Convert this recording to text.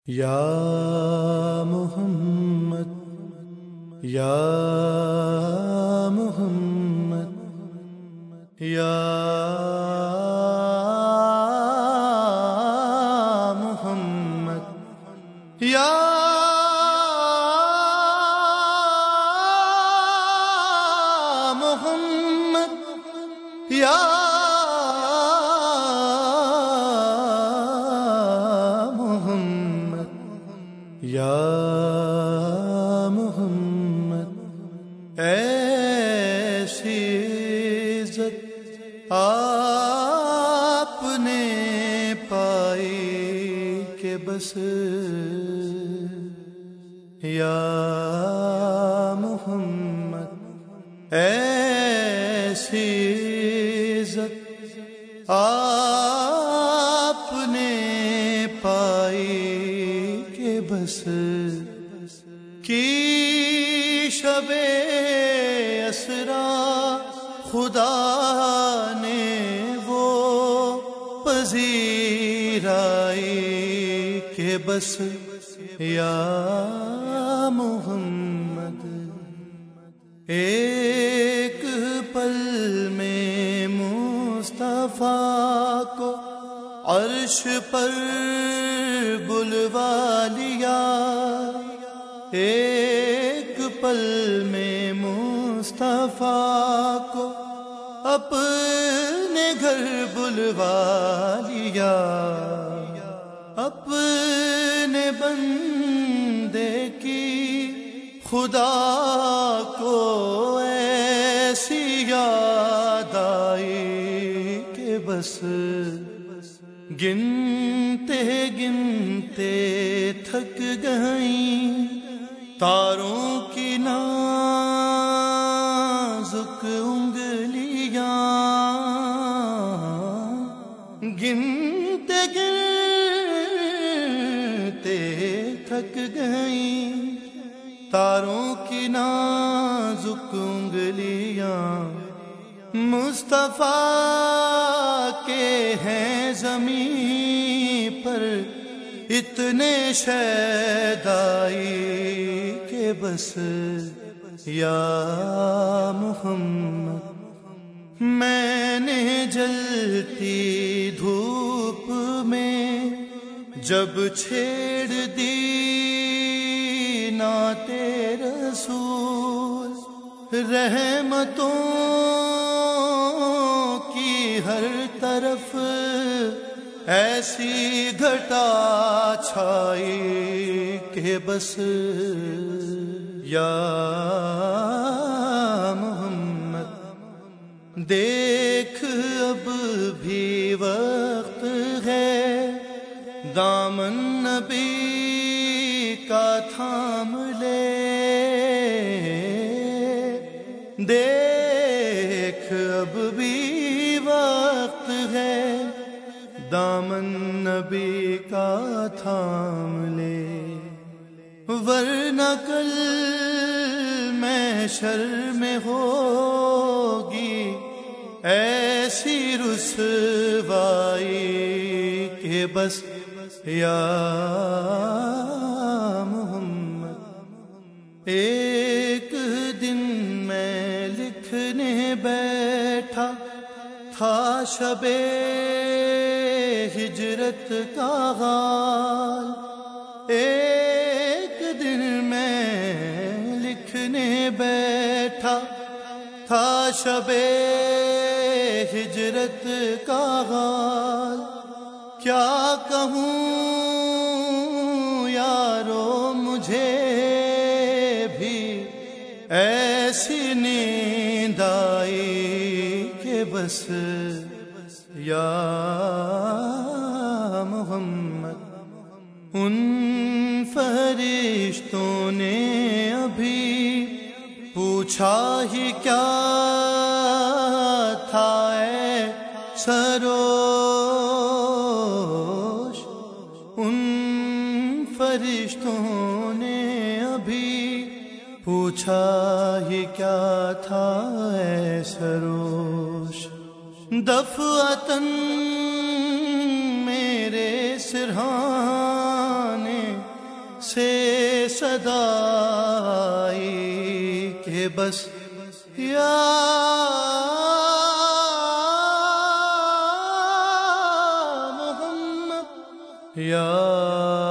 یا محمد یا محمد یا محمد یا محمد یا یا محمد ایسی عزت آپ نے پائی کہ بس یا محمد ایسی عزت آپ نے پائی بس کی شب اسرا خدا نے وہ پذیرائی کہ بس یا محمد ایک پل میں مصطفیٰ کو عرش پر بلوا لیا، ایک پل میں مصطفیٰ کو اپنے گھر بلوا لیا، اپنے بندے کی خدا کو ایسی یاد آئی کہ بس گنتے گنتے تھک گئیں تاروں کی نازک انگلیاں، گنتے گنتے تھک گئیں تاروں کی نازک انگلیاں، مصطفیٰ کے ہیں زمین پر اتنے شیدائی کہ بس یا محمد میں نے جلتی دھوپ میں جب چھیڑ دی نعت رسول، رحمتوں کی ہر طرف ایسی گھٹا چھائی کہ بس یا محمد دیکھ اب بھی وقت ہے دامن نبی کا تھام لے، دیکھ اب بھی وقت ہے دامن نبی کا تھام لے، ورنہ کل محشر میں ہوگی ایسی رسوائی کہ بس یا محمد ایک دن میں لکھنے بیٹھا تھا شب ہجرت کا حال، ایک دن میں لکھنے بیٹھا تھا شب ہجرت کا حال، کیا کہوں یارو مجھے بھی ایسی نیند آئی کہ بس یا محمد ان فرشتوں نے ابھی پوچھا ہی کیا تھا اے سروش، ان فرشتوں نے ابھی پوچھا ہی کیا تھا اے سروش، دفعتاً میرے سرہانے سے صدائی کہ بس یا محمد یا